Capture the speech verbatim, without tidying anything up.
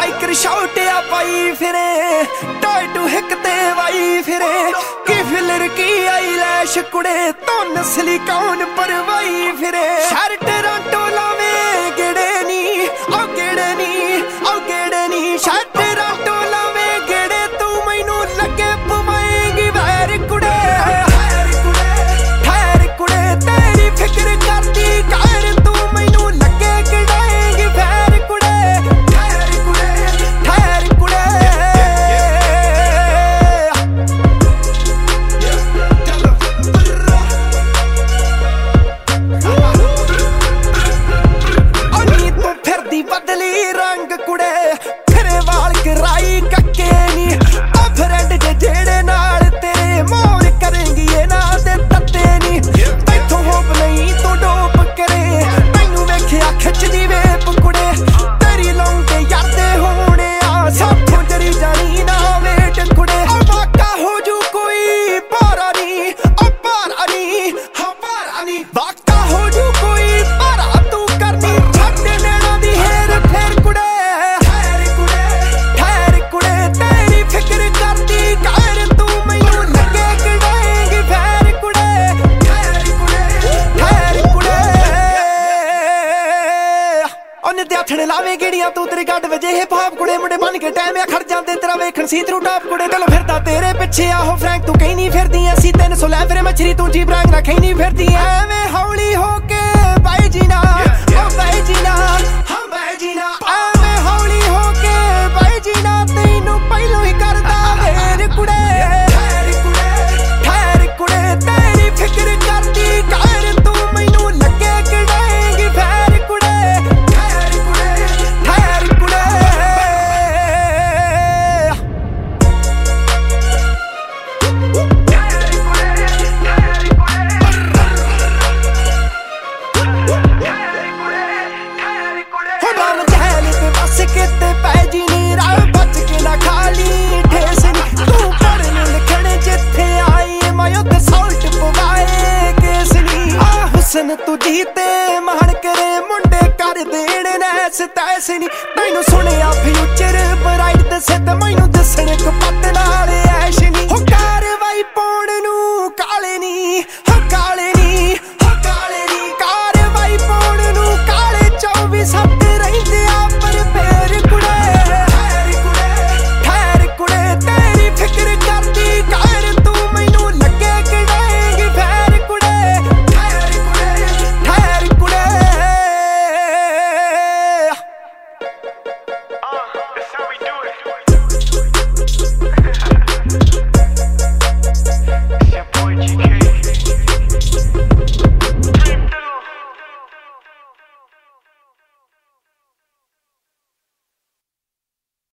biker शॉटिया पाई फिरे toy to हिक ते वाई फिरे की फिलर की आई लैश कुड़े तो नस्ली कौन परवाई फिरे शहर टोरंटो लावे गेड़े नी ओ गेड़े नी ओ गेड़े नी शहर टोरंटो लावे गेड़े तू मैनू लगे पवाएगी वैर कुड़े ठहर कुड़े तेरी फिक्र करती कायर तू मैनू लगे गिड़ाएगी वैर कुड़े ठहर कुड़े ठहर कुड़े अनी तू फिरदी बदली रंग कुड़े फिरे वाल कराई कक्के नी ओ फ्रेंड जे जेड़े नाल तेरे मोर करेंगी ये ना दे तत्ते नी तैथों होप नहीं तू डोप करे तैनू वेखिया खिचदी वेप कुड़े तेरी लौंडे यादे होने आ साथों जरी जानी ना वेट कुड़े ओ वाका हो जू कोई पारा नी ओ पारा नी हाँ पारा नी वाका हो जू कोई पारा तू करनी छड्ड नैना दी हेर फेर कुड़े ठहर कुड़े ठहर कुड़े तेरी फिक्र करती कायर तू मैनू लगे गिड़ाएगी वैर कुड़े ठहर कुड़े ठहर कुड़े ओने ते हथने लावे गिड़ियां तू तेरे गड्ड वजे हिप हॉप कुड़े मुंडे बन के टाइम आ खड़ जांदे तेरा वेखण सी थरू टॉप कुड़े चलो फिरदा तेरे पिछे आहो फ्रैंक तू कहीं नहीं फिरदी ऐसी तीन सौ लै फिरे मछरी तू जी ब्रांग ना कहीं नहीं फिरदी एवें हौली होके बाई जीना ओ बाई जीना हाँ बाई जीना एवें हौली होके बाई जीना तैनू पहलों ही करदा वेर कुड़े ठहर कुड़े ठहर कुड़े तेरी फिक्र करती कायर तू मैनू लगे गिड़ाएगी वैर कुड़े ठहर कुड़े ठहर कुड़े हो बाम जहल ते बस के ते पै जी नी राह बच के ना खाली ठेस नी तू पढ़न लिखण जिथे आई मैं उत्ते साल्ट पवाए केस नी आ हुसन तू जीते मान करे मुंडे कर देण नैस तैस नी तैनू सुनिया फ्यूचर ब्राइट दसे ते मैनू दसण कपत